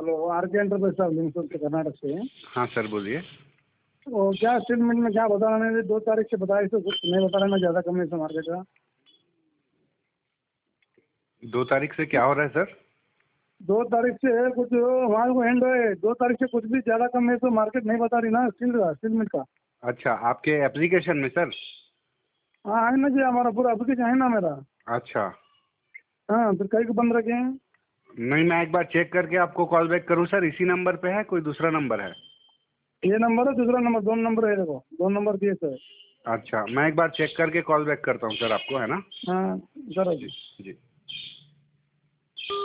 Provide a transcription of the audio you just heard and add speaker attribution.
Speaker 1: Hello, are के enterprise साहब लिंगसूर से, कर्नाटक से।
Speaker 2: हाँ सर बोलिए।
Speaker 1: वो क्या स्टेटमेंट में क्या बता रहे हैं, 2 तारीख से बताया, तो कुछ नहीं बता रहे ना, ज़्यादा कमी से मार्केट का।
Speaker 2: 2 तारीख से क्या हो रहा है सर?
Speaker 1: 2 तारीख से कुछ हमारे को एंड है, 2 तारीख से कुछ भी ज़्यादा कम है तो मार्केट नहीं बता रही ना स्टील मिल का।
Speaker 2: अच्छा, आपके एप्लीकेशन में सर?
Speaker 1: हाँ है ना जी, हमारा पूरा एप्लीकेशन है ना मेरा।
Speaker 2: अच्छा।
Speaker 1: हाँ, फिर कई को बंद रखे हैं।
Speaker 2: नहीं, मैं एक बार चेक करके आपको कॉल बैक करूँ सर? इसी नंबर पे है, कोई दूसरा नंबर है?
Speaker 1: ये नंबर है, दूसरा नंबर, 2 नंबर है, देखो 2 नंबर दिए सर।
Speaker 2: अच्छा, मैं एक बार चेक करके कॉल बैक करता हूँ सर आपको, है ना?
Speaker 1: हाँ, जरा
Speaker 2: जी।
Speaker 1: जी।
Speaker 2: जी।